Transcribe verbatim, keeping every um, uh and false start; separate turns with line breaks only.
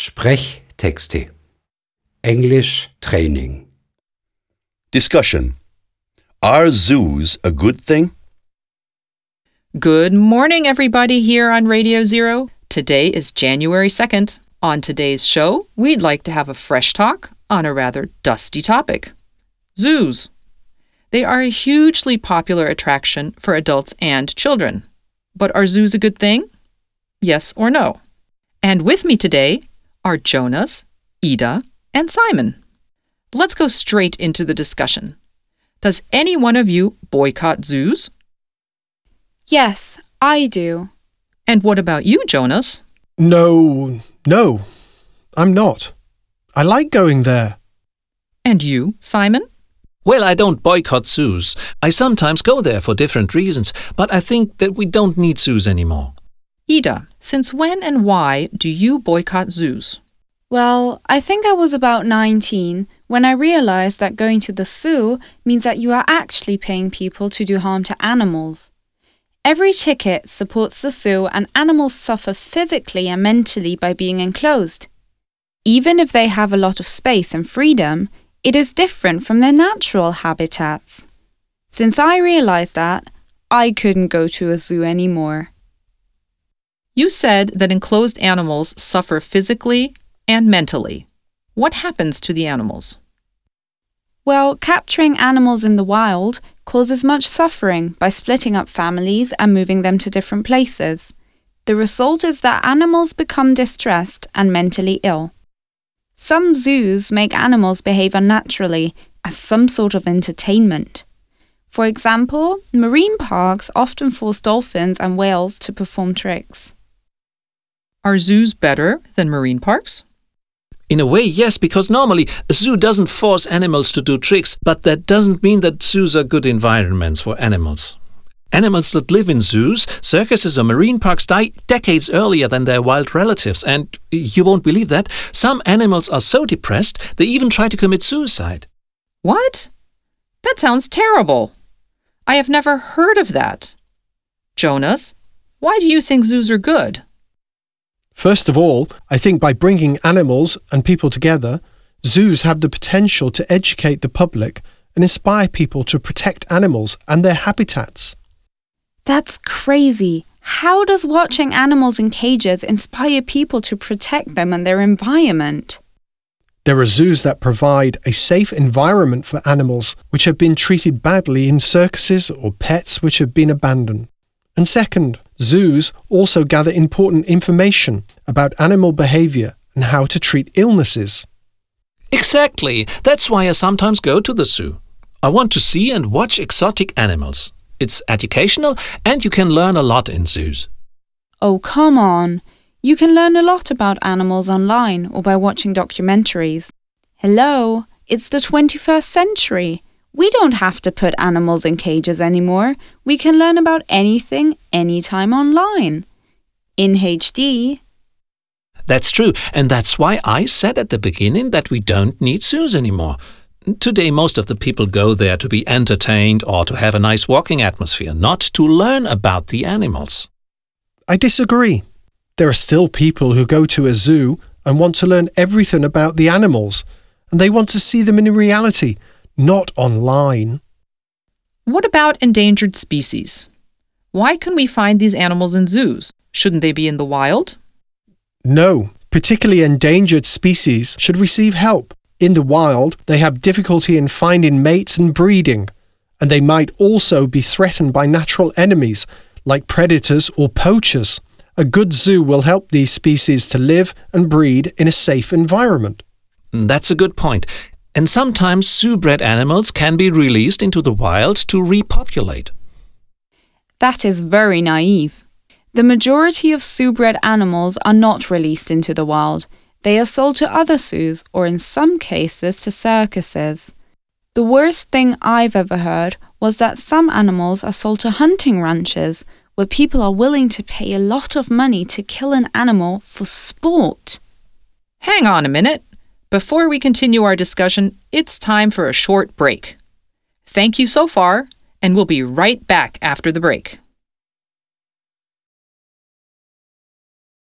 Sprechtexte. English Training.
Discussion. Are zoos a good thing?
Good morning, everybody here on Radio Zero. Today is January second. On today's show, we'd like to have a fresh talk on a rather dusty topic. Zoos. They are a hugely popular attraction for adults and children. But are zoos a good thing? Yes or no? And with me today are Jonas, Ida, and Simon. Let's go straight into the discussion. Does any one of you boycott zoos?
Yes, I do.
And what about you, Jonas?
No, no, I'm not. I like going there.
And you, Simon?
Well, I don't boycott zoos. I sometimes go there for different reasons, but I think that we don't need zoos anymore.
Ida, since when and why do you boycott zoos?
Well, I think I was about nineteen when I realized that going to the zoo means that you are actually paying people to do harm to animals. Every ticket supports the zoo, and animals suffer physically and mentally by being enclosed. Even if they have a lot of space and freedom, it is different from their natural habitats. Since I realized that, I couldn't go to a zoo anymore.
You said that enclosed animals suffer physically and mentally. What happens to the animals?
Well, capturing animals in the wild causes much suffering by splitting up families and moving them to different places. The result is that animals become distressed and mentally ill. Some zoos make animals behave unnaturally as some sort of entertainment. For example, marine parks often force dolphins and whales to perform tricks.
Are zoos better than marine parks?
In a way, yes, because normally a zoo doesn't force animals to do tricks, but that doesn't mean that zoos are good environments for animals. Animals that live in zoos, circuses or marine parks die decades earlier than their wild relatives, and you won't believe that, some animals are so depressed they even try to commit suicide.
What? That sounds terrible. I have never heard of that. Jonas, why do you think zoos are good?
First of all, I think by bringing animals and people together, zoos have the potential to educate the public and inspire people to protect animals and their habitats.
That's crazy. How does watching animals in cages inspire people to protect them and their environment?
There are zoos that provide a safe environment for animals which have been treated badly in circuses or pets which have been abandoned. And second, zoos also gather important information about animal behavior and how to treat illnesses.
Exactly. That's why I sometimes go to the zoo. I want to see and watch exotic animals. It's educational and you can learn a lot in zoos.
Oh, come on. You can learn a lot about animals online or by watching documentaries. Hello, it's the twenty-first century. We don't have to put animals in cages anymore. We can learn about anything, anytime online. In H D.
That's true, and that's why I said at the beginning that we don't need zoos anymore. Today, most of the people go there to be entertained or to have a nice walking atmosphere, not to learn about the animals.
I disagree. There are still people who go to a zoo and want to learn everything about the animals, and they want to see them in reality, not online.
What about endangered species? Why can we find these animals in zoos? Shouldn't they be in the wild?
No, particularly endangered species should receive help. In the wild, they have difficulty in finding mates and breeding, and they might also be threatened by natural enemies like predators or poachers. A good zoo will help these species to live and breed in a safe environment.
That's a good point. And sometimes zoo-bred animals can be released into the wild to repopulate.
That is very naive. The majority of zoo-bred animals are not released into the wild. They are sold to other zoos or in some cases to circuses. The worst thing I've ever heard was that some animals are sold to hunting ranches where people are willing to pay a lot of money to kill an animal for sport.
Hang on a minute. Before we continue our discussion, it's time for a short break. Thank you so far, and we'll be right back after the break.